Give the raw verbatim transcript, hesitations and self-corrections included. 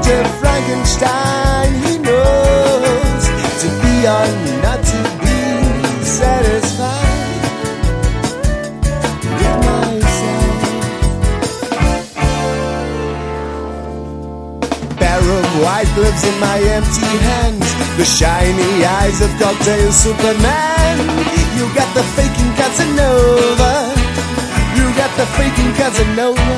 Doctor Frankenstein, he knows to be or not to be satisfied with myself. Pair of white gloves in my empty hands, the shiny eyes of cocktail Superman. You got the faking Casanova, you got the faking Casanova.